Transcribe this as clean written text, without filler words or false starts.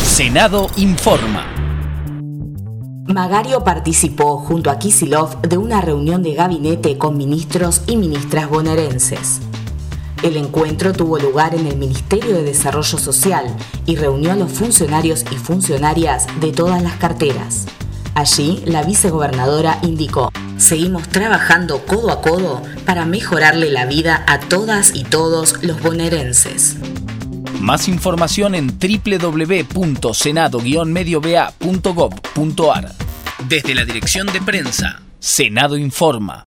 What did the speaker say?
Senado informa. Magario participó junto a Kicillof de una reunión de gabinete con ministros y ministras bonaerenses. El encuentro tuvo lugar en el Ministerio de Desarrollo Social y reunió a los funcionarios y funcionarias de todas las carteras. Allí, la vicegobernadora indicó: seguimos trabajando codo a codo para mejorarle la vida a todas y todos los bonaerenses. Más información en www.senado-medioba.gov.ar. Desde la Dirección de Prensa, Senado informa.